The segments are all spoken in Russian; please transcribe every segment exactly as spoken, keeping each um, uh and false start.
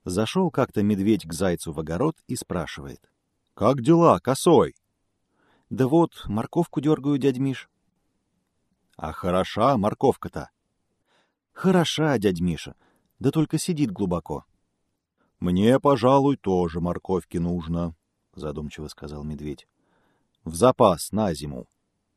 Зашел как-то медведь к зайцу в огород и спрашивает. — Как дела, косой? — Да вот, морковку дергаю, дядь Миш. — А хороша морковка-то? — Хороша, дядь Миша, да только сидит глубоко. — Мне, пожалуй, тоже морковки нужно, — задумчиво сказал медведь. — В запас на зиму.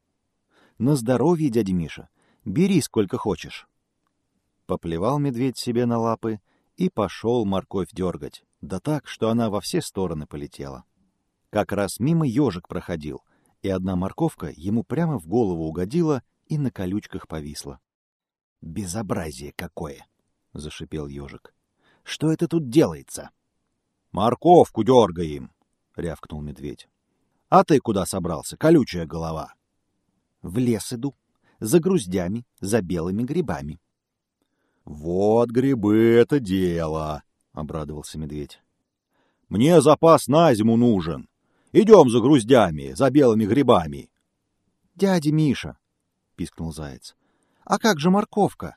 — На здоровье, дядя Миша, бери сколько хочешь. Поплевал медведь себе на лапы и пошел морковь дергать, да так, что она во все стороны полетела. Как раз мимо ежик проходил, и одна морковка ему прямо в голову угодила и на колючках повисла. — Безобразие какое! — зашипел ежик. — Что это тут делается? — Морковку дергаем! — рявкнул медведь. — А ты куда собрался, колючая голова? — В лес иду, за груздями, за белыми грибами. — Вот грибы — это дело! — обрадовался медведь. — Мне запас на зиму нужен. Идем за груздями, за белыми грибами. — Дядя Миша! — пискнул заяц. — А как же морковка?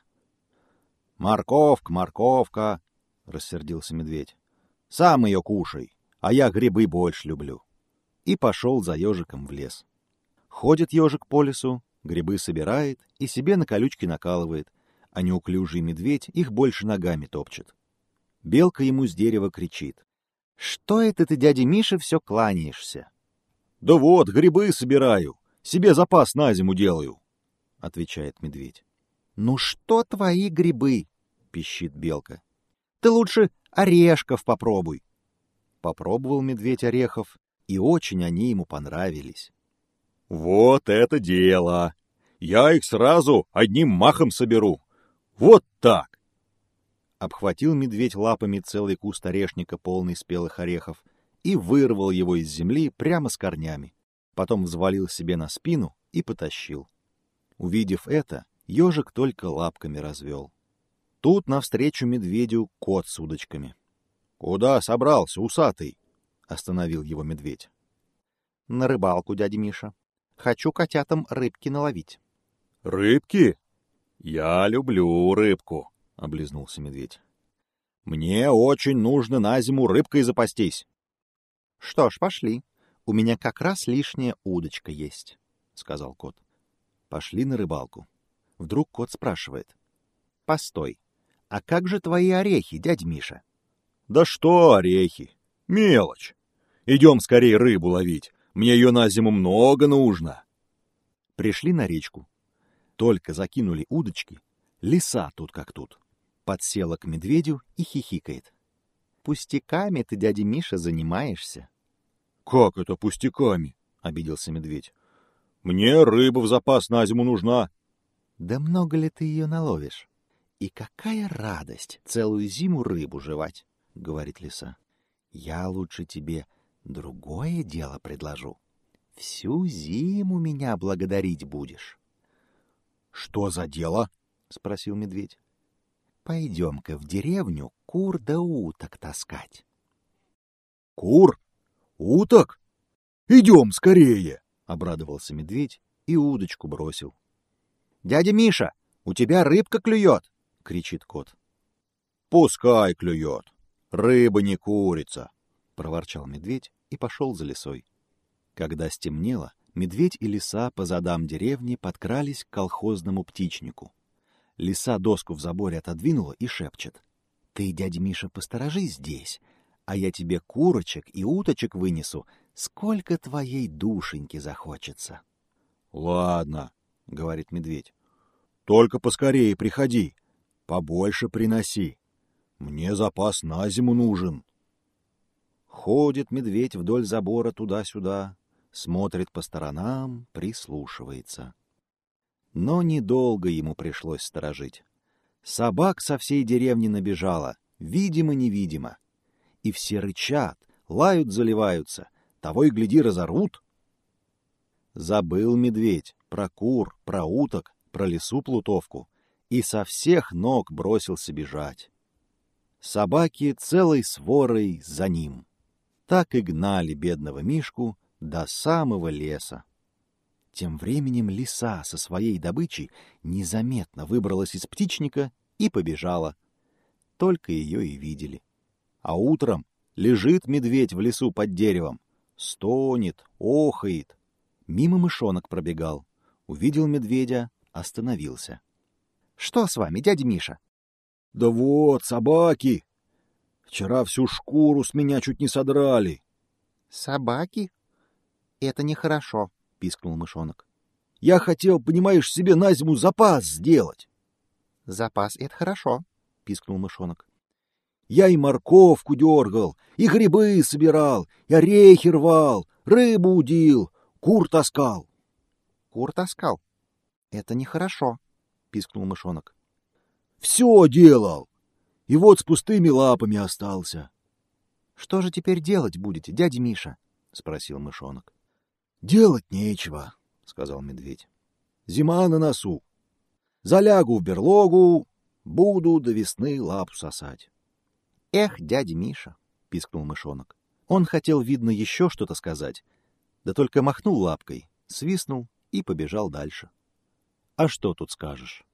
— Морковка, морковка! — рассердился медведь. — Сам ее кушай, а я грибы больше люблю. И пошел за ежиком в лес. Ходит ежик по лесу, грибы собирает и себе на колючки накалывает, а неуклюжий медведь их больше ногами топчет. Белка ему с дерева кричит. — Что это ты, дядя Миша, все кланяешься? — Да вот, грибы собираю, себе запас на зиму делаю, — отвечает медведь. — Ну что твои грибы? — пищит белка. — Ты лучше орешков попробуй. Попробовал медведь орехов, и очень они ему понравились. — Вот это дело! Я их сразу одним махом соберу. Вот так! Обхватил медведь лапами целый куст орешника, полный спелых орехов, и вырвал его из земли прямо с корнями. Потом взвалил себе на спину и потащил. Увидев это, ежик только лапками развел. Тут навстречу медведю кот с удочками. — Куда собрался, усатый? — остановил его медведь. — На рыбалку, дядя Миша. Хочу котятам рыбки наловить. — Рыбки? Я люблю рыбку, — облизнулся медведь. — Мне очень нужно на зиму рыбкой запастись. — Что ж, пошли. У меня как раз лишняя удочка есть, — сказал кот. Пошли на рыбалку. Вдруг кот спрашивает. — Постой, а как же твои орехи, дядя Миша? — Да что орехи? Мелочь. Идем скорее рыбу ловить. Мне ее на зиму много нужно. Пришли на речку. Только закинули удочки, лиса тут как тут. Подсела к медведю и хихикает. — Пустяками ты, дядя Миша, занимаешься. — Как это пустяками? — обиделся медведь. — Мне рыба в запас на зиму нужна. — Да много ли ты ее наловишь? И какая радость целую зиму рыбу жевать, — говорит лиса. — Я лучше тебе другое дело предложу. Всю зиму меня благодарить будешь. — Что за дело? — спросил медведь. — Пойдем-ка в деревню кур да уток таскать. — Кур? Уток? Идем скорее! — обрадовался медведь и удочку бросил. — Дядя Миша, у тебя рыбка клюет! — кричит кот. — Пускай клюет. Рыба не курица! — проворчал медведь и пошел за лисой. Когда стемнело, медведь и лиса по задам деревни подкрались к колхозному птичнику. Лиса доску в заборе отодвинула и шепчет. — Ты, дядя Миша, посторожи здесь, а я тебе курочек и уточек вынесу, сколько твоей душеньки захочется. — Ладно, — говорит медведь, — только поскорее приходи, побольше приноси. Мне запас на зиму нужен. Ходит медведь вдоль забора туда-сюда, смотрит по сторонам, прислушивается. Но недолго ему пришлось сторожить. Собак со всей деревни набежало, видимо-невидимо. И все рычат, лают, заливаются, того и гляди разорвут. Забыл медведь про кур, про уток, про лису-плутовку и со всех ног бросился бежать. Собаки целой сворой за ним. Так и гнали бедного Мишку до самого леса. Тем временем лиса со своей добычей незаметно выбралась из птичника и побежала. Только ее и видели. А утром лежит медведь в лесу под деревом, стонет, охает. Мимо мышонок пробегал. Увидел медведя, остановился. — Что с вами, дядя Миша? — Да вот, собаки. Вчера всю шкуру с меня чуть не содрали. — Собаки? Это нехорошо, — пискнул мышонок. — Я хотел, понимаешь, себе на зиму запас сделать. — Запас — это хорошо, — пискнул мышонок. — Я и морковку дергал, и грибы собирал, и орехи рвал, рыбу удил, кур таскал. — Кур таскал? Это нехорошо, — пискнул мышонок. — Все делал, и вот с пустыми лапами остался. — Что же теперь делать будете, дядя Миша? — спросил мышонок. — Делать нечего, — сказал медведь. — Зима на носу. Залягу в берлогу, буду до весны лапу сосать. — Эх, дядя Миша, — пискнул мышонок. Он хотел, видно, еще что-то сказать, да только махнул лапкой, свистнул и побежал дальше. А что тут скажешь?